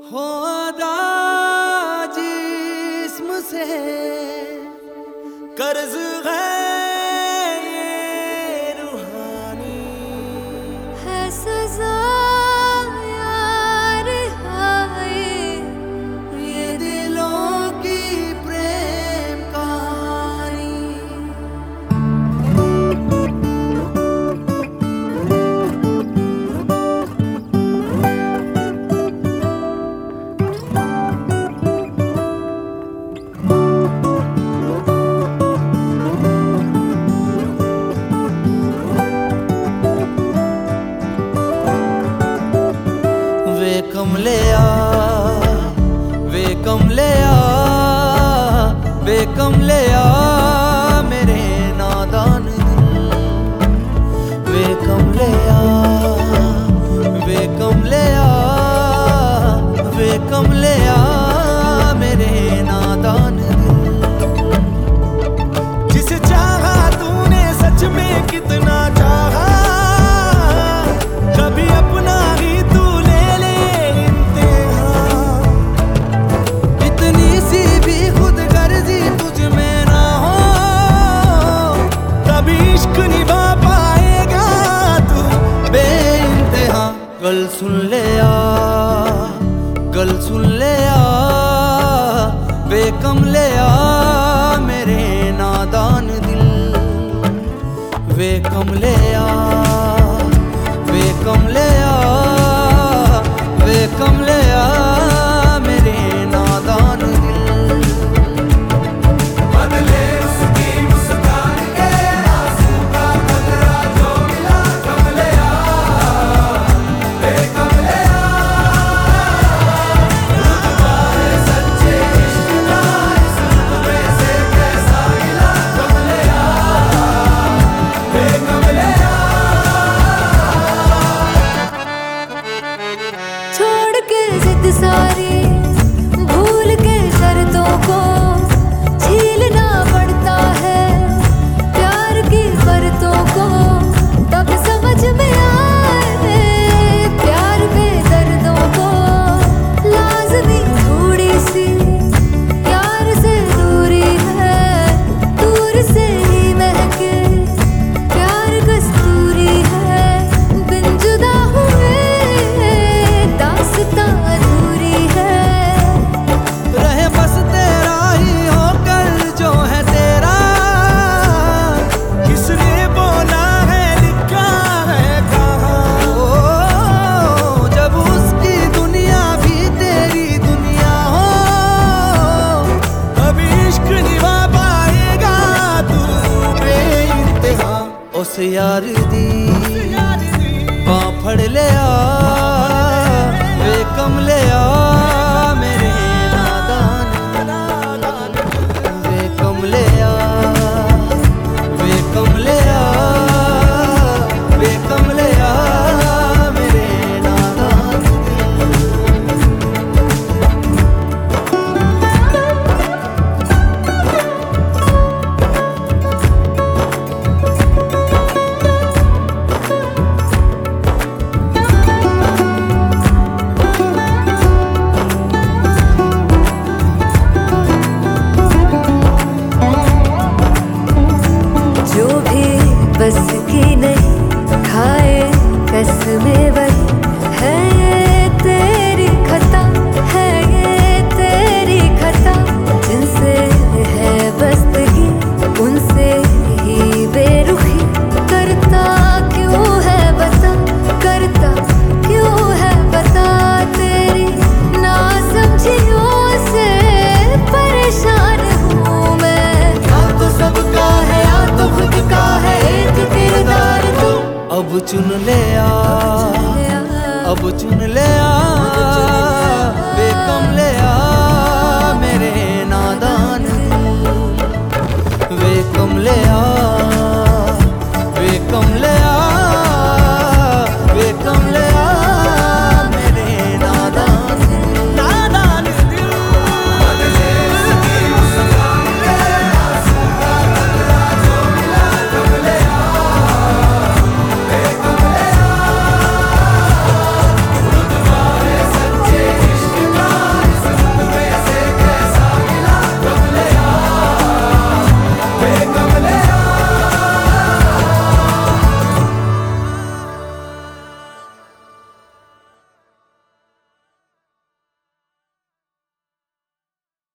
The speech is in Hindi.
खुदा जिस्म से कर्ज है ये रूहानी है सजा यार हाय ये दिलों की प्रेम कहानी। वे कमलिया वे कमलिया वे कमलिया मेरे नादान दिल। वे कमलिया वे कमलिया वे कमलिया मेरे नादान दिल। जिसे चाहा तूने सच में कितना चाहा, कभी अपना ही तू ले ले इम्तिहान। इतनी सी भी खुद गर्जी तुझ में ना हो, कभी इश्क निभा पाएगा तू बेइंतहा। गल सुन ले आ, गल सुन ले आ, वे कमलिया मेरे नादान दिल। वे कमलिया वे कमलिया वे कमलिया मेरे नादान दिल। बदले उसकी मुस्कान के आंसू का बदला जो मिला कमलिया वे कमलिया। रुतबा सच्चे इश्क का इस रुतबे से कैसा मिला कमलिया वे कमलिया। छोड़ के जिद सारी भूल के शर्तों को झीलना पड़ता है प्यार की परतों को। तब समझ में आए प्यार में दर्दों को। लाज़मी थोड़ी सी यार से दूरी है, दूर से ही महके प्यार कस्तूरी है। बिन जुदा हुए दास्तां अधूरी है। रहे बस तेरा ही होकर जो है तेरा, किसने बोला है लिखा है कहाँ। ओ जब उसकी दुनिया भी तेरी दुनिया हो, कभी इश्क निभा पाएगा तू बेइंतहा। उस यार दी बां फड़ ले आ, वे कमलिया मेरे नादान। वे कमलिया वे कमलिया वे कमलिया मेरे नादान। जो भी बस की नहीं खाए कसमें वही है। ये तेरी खता है, ये तेरी खता। जिनसे है बस्तगी उनसे ही बेरुखी। करता क्यों है बता, करता क्यों है बता। तेरी नासमझियों से परेशान हूँ मैं। या तो सबका है या तो खुद का है एक किरदार तू। अब चुन ले आ, अब चुन ले आ, वे कमलिया मेरे नादान। वे कमलिया